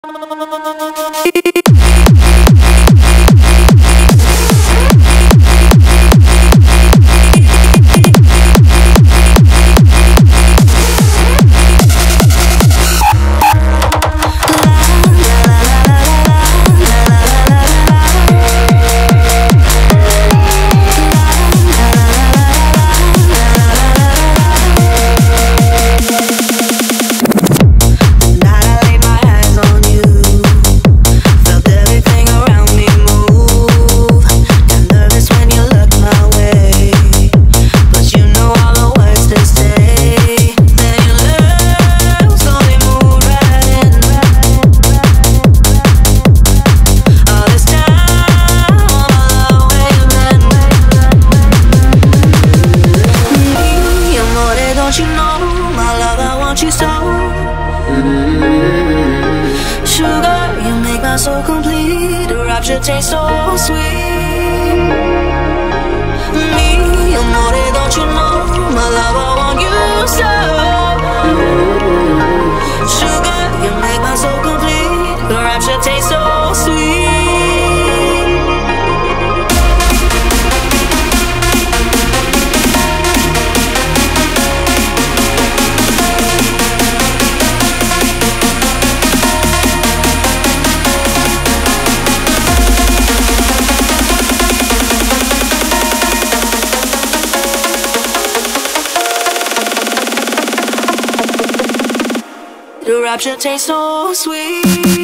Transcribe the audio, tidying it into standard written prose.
You know, my love, I want you so. Sugar, you make my soul complete. The rapture tastes so sweet. Me, amore, don't you know, my love, I want you so. Sugar, you make my soul complete. The rapture tastes so sweet. The rapture tastes so sweet.